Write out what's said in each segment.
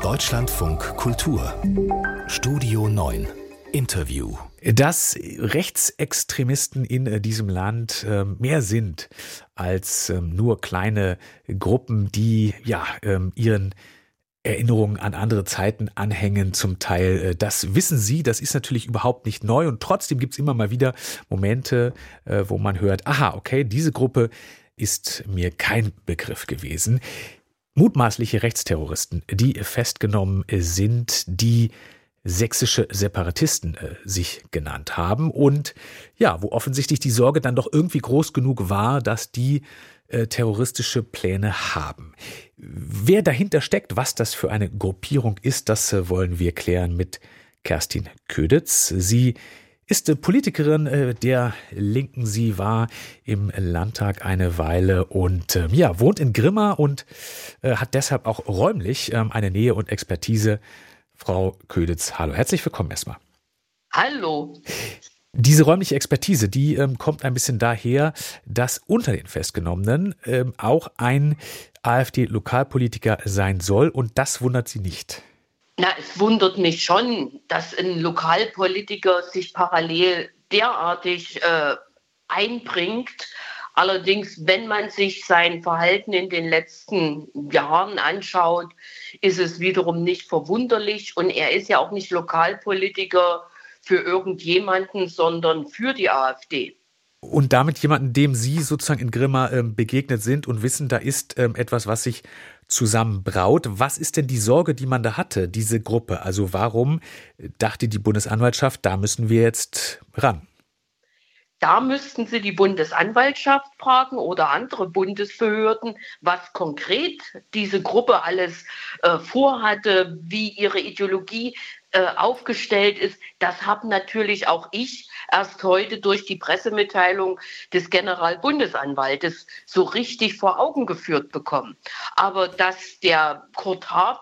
Deutschlandfunk Kultur Studio 9 Interview. Dass Rechtsextremisten in diesem Land mehr sind als nur kleine Gruppen, die ihren Erinnerungen an andere Zeiten anhängen zum Teil. Das wissen Sie, das ist natürlich überhaupt nicht neu und trotzdem gibt es immer mal wieder Momente, wo man hört, aha, okay, diese Gruppe ist mir kein Begriff gewesen. Mutmaßliche Rechtsterroristen, die festgenommen sind, die sächsische Separatisten sich genannt haben und ja, wo offensichtlich die Sorge dann doch irgendwie groß genug war, dass die terroristische Pläne haben. Wer dahinter steckt, was das für eine Gruppierung ist, das wollen wir klären mit Kerstin Köditz. Sie ist Politikerin der Linken. Sie war im Landtag eine Weile und wohnt in Grimma und hat deshalb auch räumlich eine Nähe und Expertise. Frau Köditz, hallo, herzlich willkommen erstmal. Hallo. Diese räumliche Expertise, die kommt ein bisschen daher, dass unter den Festgenommenen auch ein AfD-Lokalpolitiker sein soll und das wundert Sie nicht. Na, es wundert mich schon, dass ein Lokalpolitiker sich parallel derartig einbringt. Allerdings, wenn man sich sein Verhalten in den letzten Jahren anschaut, ist es wiederum nicht verwunderlich. Und er ist ja auch nicht Lokalpolitiker für irgendjemanden, sondern für die AfD. Und damit jemanden, dem Sie sozusagen in Grimma begegnet sind und wissen, da ist etwas, was sich zusammenbraut. Was ist denn die Sorge, die man da hatte, diese Gruppe? Also warum dachte die Bundesanwaltschaft, da müssen wir jetzt ran? Da müssten Sie die Bundesanwaltschaft fragen oder andere Bundesbehörden, was konkret diese Gruppe alles vorhatte, wie ihre Ideologie aufgestellt ist. Das habe natürlich auch ich erst heute durch die Pressemitteilung des Generalbundesanwaltes so richtig vor Augen geführt bekommen. Aber dass der Kurt H.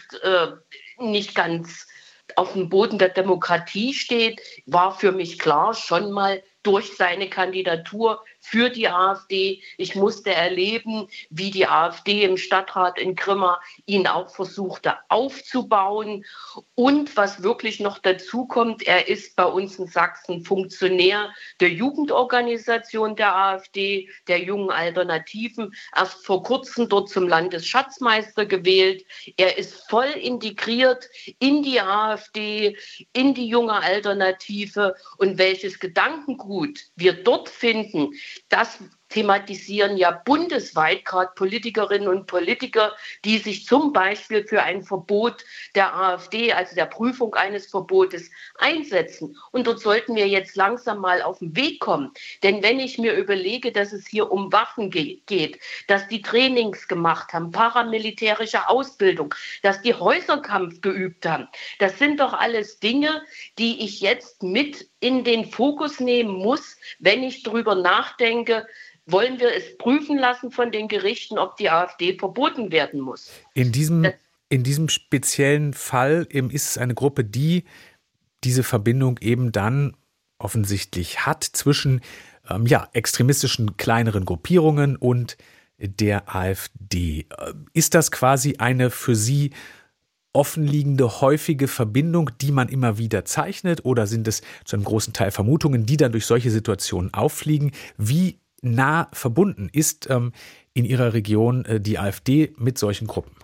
nicht ganz auf dem Boden der Demokratie steht, war für mich klar schon mal durch seine Kandidatur für die AfD. Ich musste erleben, wie die AfD im Stadtrat in Grimma ihn auch versuchte aufzubauen. Und was wirklich noch dazu kommt, er ist bei uns in Sachsen Funktionär der Jugendorganisation der AfD, der Jungen Alternativen, erst vor kurzem dort zum Landesschatzmeister gewählt. Er ist voll integriert in die AfD, in die Junge Alternative und welches Gedankengut wir dort finden, das thematisieren ja bundesweit gerade Politikerinnen und Politiker, die sich zum Beispiel für ein Verbot der AfD, also der Prüfung eines Verbotes, einsetzen. Und dort sollten wir jetzt langsam mal auf den Weg kommen. Denn wenn ich mir überlege, dass es hier um Waffen geht, dass die Trainings gemacht haben, paramilitärische Ausbildung, dass die Häuserkampf geübt haben, das sind doch alles Dinge, die ich jetzt mit in den Fokus nehmen muss, wenn ich darüber nachdenke, wollen wir es prüfen lassen von den Gerichten, ob die AfD verboten werden muss. In diesem speziellen Fall ist es eine Gruppe, die diese Verbindung eben dann offensichtlich hat zwischen extremistischen kleineren Gruppierungen und der AfD. Ist das quasi eine für Sie offenliegende, häufige Verbindung, die man immer wieder zeichnet? Oder sind es zu einem großen Teil Vermutungen, die dann durch solche Situationen auffliegen? Wie nah verbunden ist in Ihrer Region die AfD mit solchen Gruppen?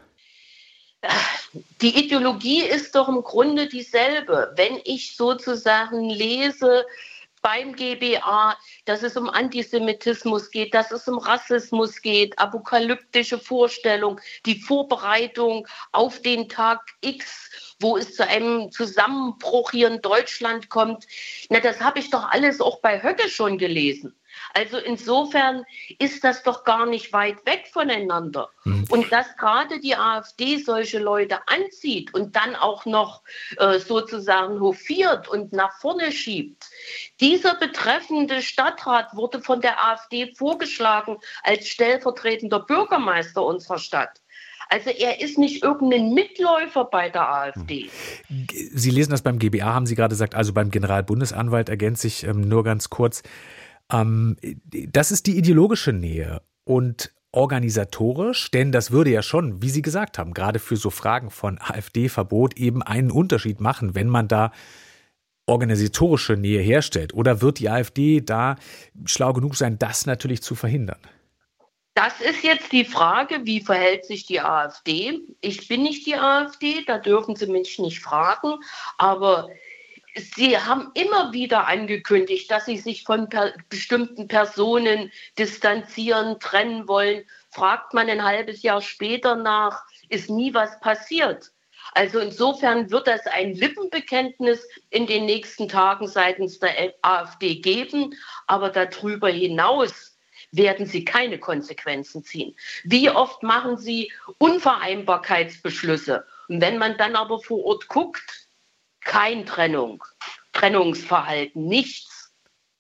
Die Ideologie ist doch im Grunde dieselbe. Wenn ich sozusagen lese beim GBA, dass es um Antisemitismus geht, dass es um Rassismus geht, apokalyptische Vorstellung, die Vorbereitung auf den Tag X, wo es zu einem Zusammenbruch hier in Deutschland kommt. Na, das habe ich doch alles auch bei Höcke schon gelesen. Also insofern ist das doch gar nicht weit weg voneinander. Und dass gerade die AfD solche Leute anzieht und dann auch noch sozusagen hofiert und nach vorne schiebt. Dieser betreffende Stadtrat wurde von der AfD vorgeschlagen als stellvertretender Bürgermeister unserer Stadt. Also er ist nicht irgendein Mitläufer bei der AfD. Sie lesen das beim GBA, haben Sie gerade gesagt, also beim Generalbundesanwalt ergänze ich nur ganz kurz. Das ist die ideologische Nähe. Und organisatorisch? Denn das würde ja schon, wie Sie gesagt haben, gerade für so Fragen von AfD-Verbot eben einen Unterschied machen, wenn man da organisatorische Nähe herstellt. Oder wird die AfD da schlau genug sein, das natürlich zu verhindern? Das ist jetzt die Frage, wie verhält sich die AfD? Ich bin nicht die AfD, da dürfen Sie mich nicht fragen, aber Sie haben immer wieder angekündigt, dass Sie sich von bestimmten Personen distanzieren, trennen wollen. Fragt man ein halbes Jahr später nach, ist nie was passiert. Also insofern wird es ein Lippenbekenntnis in den nächsten Tagen seitens der AfD geben, aber darüber hinaus werden sie keine Konsequenzen ziehen. Wie oft machen sie Unvereinbarkeitsbeschlüsse? Und wenn man dann aber vor Ort guckt, kein Trennungsverhalten, nichts.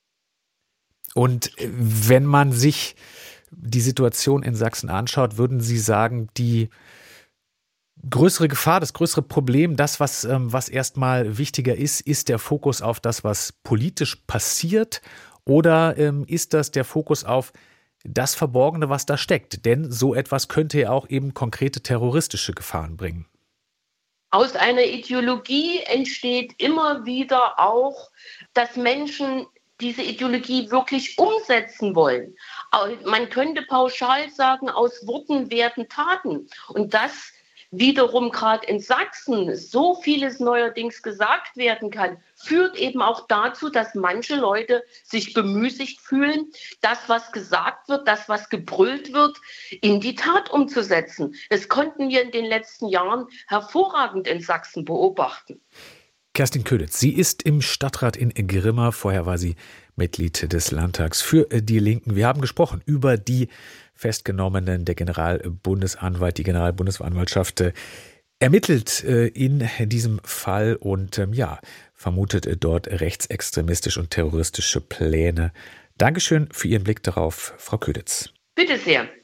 Und wenn man sich die Situation in Sachsen anschaut, würden Sie sagen, die größere Gefahr, das größere Problem, das, was erstmal wichtiger ist der Fokus auf das, was politisch passiert, oder ist das der Fokus auf das Verborgene, was da steckt? Denn so etwas könnte ja auch eben konkrete terroristische Gefahren bringen. Aus einer Ideologie entsteht immer wieder auch, dass Menschen diese Ideologie wirklich umsetzen wollen. Man könnte pauschal sagen, aus Worten werden Taten. Und das wiederum gerade in Sachsen so vieles neuerdings gesagt werden kann, führt eben auch dazu, dass manche Leute sich bemüßigt fühlen, das, was gesagt wird, das, was gebrüllt wird, in die Tat umzusetzen. Das konnten wir in den letzten Jahren hervorragend in Sachsen beobachten. Kerstin Köditz, sie ist im Stadtrat in Grimma. Vorher war sie Mitglied des Landtags für die Linken. Wir haben gesprochen über die Festgenommenen. Der Generalbundesanwalt, die Generalbundesanwaltschaft ermittelt in diesem Fall und vermutet dort rechtsextremistische und terroristische Pläne. Dankeschön für Ihren Blick darauf, Frau Köditz. Bitte sehr.